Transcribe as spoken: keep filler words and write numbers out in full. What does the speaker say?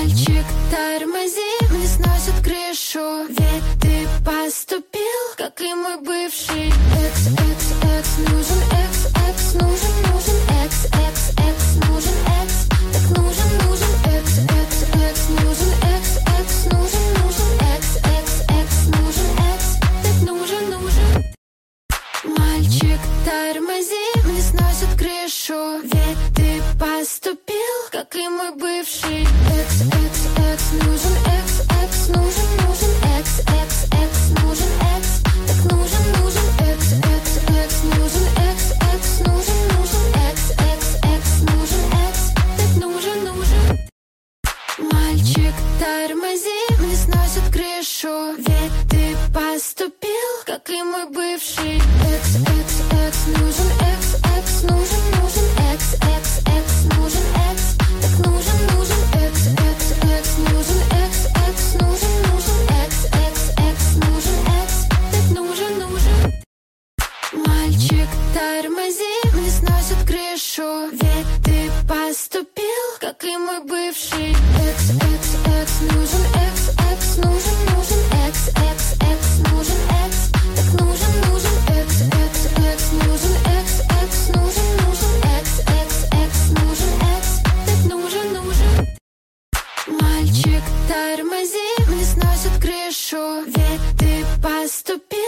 Мальчик, тормози, мне сносит крышу. Ведь ты поступил, как и мой бывший. Экс, экс, экс, нужен экс, экс, нужен, нужен экс, экс, экс, нужен экс. Так нужен, нужен экс, экс, экс, нужен экс, экс, нужен, нужен экс, экс, экс, нужен экс. Так нужен, нужен. Мальчик, тормози, мне сносит крышу. Ведь ты поступил, как и мой бывший. Экс, экс, экс, нужен экс, экс, нужен, нужен экс, экс, экс, нужен экс. Так нужен, нужен экс, экс, экс, нужен экс, экс, нужен, нужен экс, экс, экс, нужен экс. Так нужен, нужен. Мальчик, тормози, мне сносит крышу. Ведь ты поступил, как и мой бывший. Экс, экс, экс, нужен экс, экс, нужен, нужен экс, экс, экс, нужен экс. Так нужен, нужен экс, экс, экс, нужен экс, экс, нужен, нужен экс, экс, экс, нужен экс. Так нужен, нужен. Мальчик, тормози, мне сносит крышу. Ведь ты поступил, как и мой бывший. Экс, экс, экс, нужен экс.